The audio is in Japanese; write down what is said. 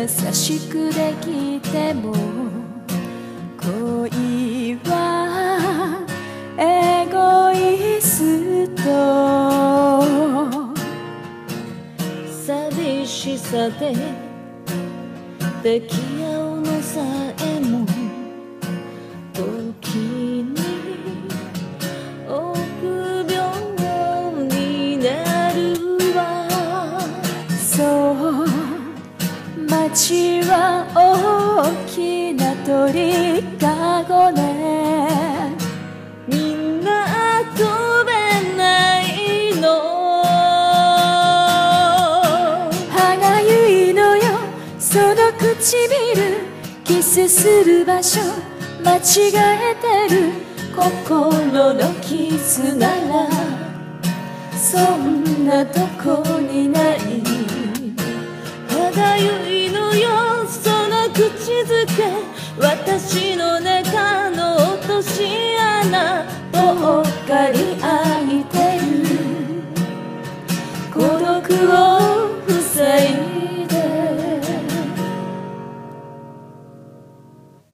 優しくできても恋はエゴイスト。寂しさで抱き合うのさえも時に臆病になるわ。そう街は大きな鳥かごね。みんな飛べないの。歯がゆいのよその唇、キスする場所間違えてる。心の傷ならそんなとこにない。歯がゆいのよその口づけ、私の中の落とし穴ぽっかり開いてる。孤独を